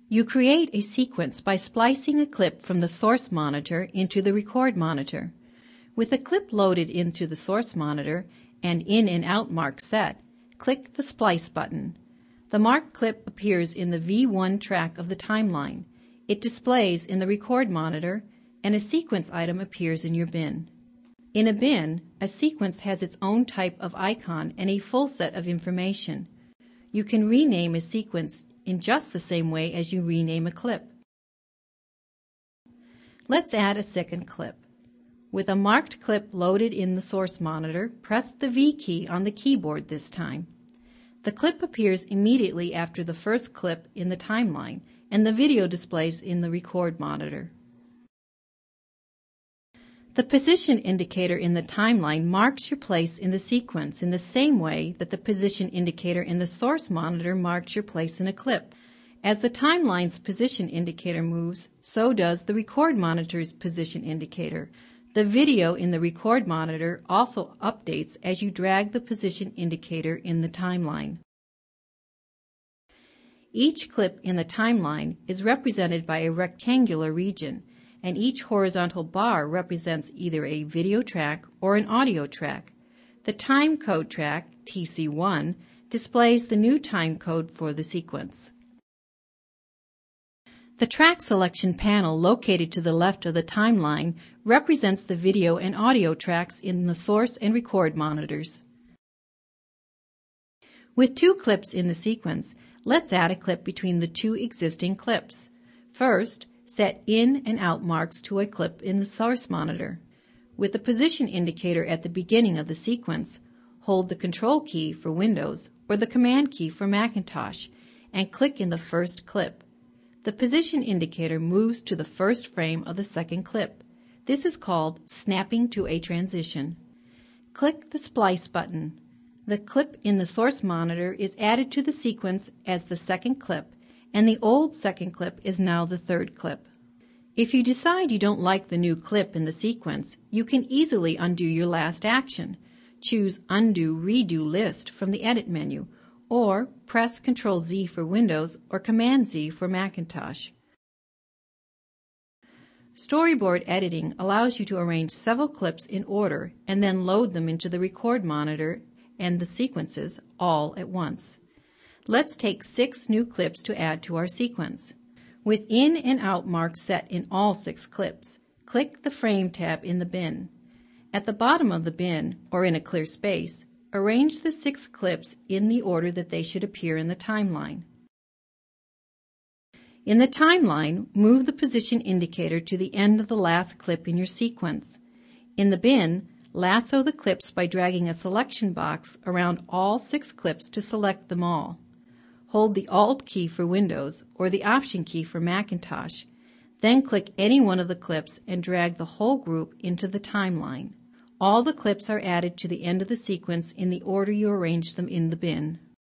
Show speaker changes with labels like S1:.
S1: You create a sequence by splicing a clip from the source monitor into the record monitor. With a clip loaded into the source monitor and in and out mark set, click the Splice button. The marked clip appears in the V1 track of the timeline. It displays in the record monitor, and a sequence item appears in your bin. In a bin, a sequence has its own type of icon and a full set of information. You can rename a sequence in just the same way as you rename a clip. Let's add a second clip. With a marked clip loaded in the source monitor, press the V key on the keyboard this time. The clip appears immediately after the first clip in the timeline, and the video displays in the record monitor. The position indicator in the timeline marks your place in the sequence in the same way that the position indicator in the source monitor marks your place in a clip. As the timeline's position indicator moves, so does the record monitor's position indicator. The video in the record monitor also updates as you drag the position indicator in the timeline. Each clip in the timeline is represented by a rectangular region, and each horizontal bar represents either a video track or an audio track. The time code track, TC1, displays the new time code for the sequence. The track selection panel located to the left of the timeline represents the video and audio tracks in the source and record monitors. With two clips in the sequence, let's add a clip between the two existing clips. First, set in and out marks to a clip in the source monitor. With the position indicator at the beginning of the sequence, hold the Control key for Windows or the Command key for Macintosh and click in the first clip. The position indicator moves to the first frame of the second clip. This is called snapping to a transition. Click the Splice button. The clip in the source monitor is added to the sequence as the second clip, and the old second clip is now the third clip. If you decide you don't like the new clip in the sequence, you can easily undo your last action. Choose Undo Redo List from the Edit menu, or press Ctrl-Z for Windows or Command-Z for Macintosh. Storyboard editing allows you to arrange several clips in order and then load them into the record monitor and the sequences all at once. Let's take 6 new clips to add to our sequence. With in and out marks set in all 6 clips, click the Frame tab in the bin. At the bottom of the bin, or in a clear space, arrange the 6 clips in the order that they should appear in the timeline. In the timeline, move the position indicator to the end of the last clip in your sequence. In the bin, lasso the clips by dragging a selection box around all 6 clips to select them all. Hold the Alt key for Windows or the Option key for Macintosh. Then click any one of the clips and drag the whole group into the timeline. All the clips are added to the end of the sequence in the order you arranged them in the bin.